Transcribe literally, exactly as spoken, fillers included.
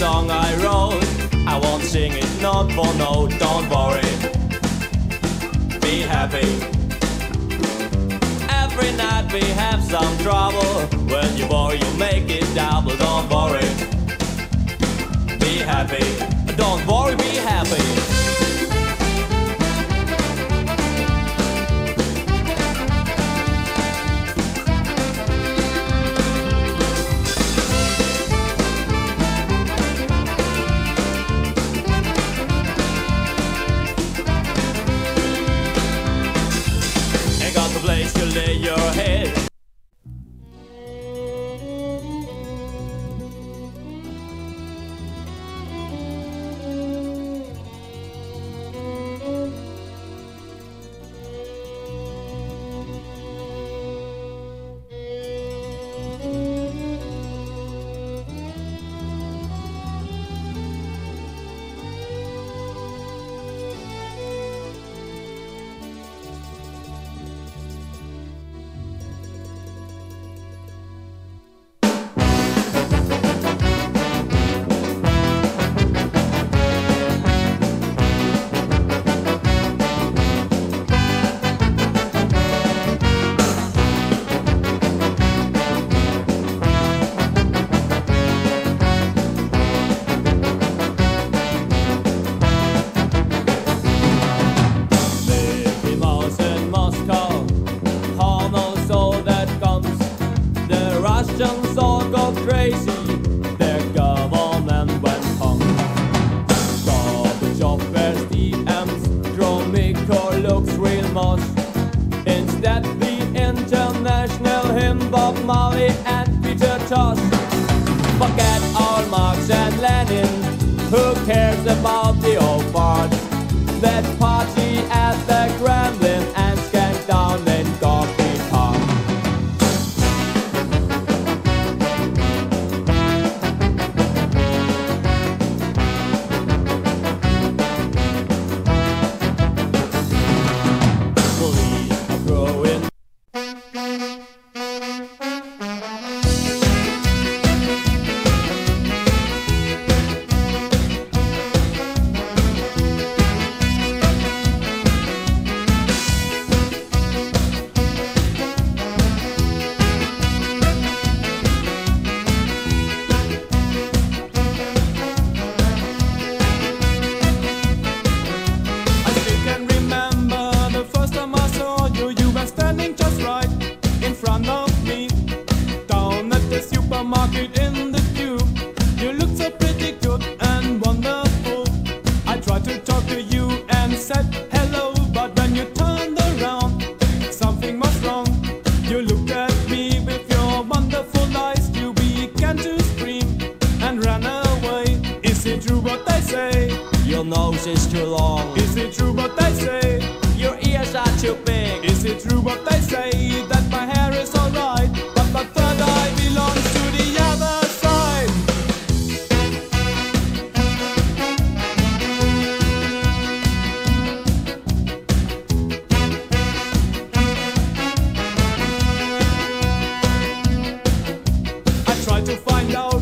song I wrote. I won't sing it note for note, don't worry. Be happy. Every night we have some trouble. When you worry you make it double, don't worry. Be happy. Don't worry, be happy. Place to lay your head. Russians all go crazy, their government went punk. Gorbachev wears the M's, Gromyko looks real mosh. Instead the international hymn, Bob Marley and Peter Tosh. Forget all Marx and Lenin, who cares about the old parts? That party at the Kremlin and skank down in Gorky Park. Supermarket in the queue, you look so pretty good and wonderful. I tried to talk to you and said hello, but when you turned around, something was wrong. You looked at me with your wonderful eyes, you began to scream and ran away. Is it true what they say? Your nose is too long. Is it true what they say? Your ears are too big. Is it true what they say? That my hair is alright, but my third eye belongs to the other side. I tried to find out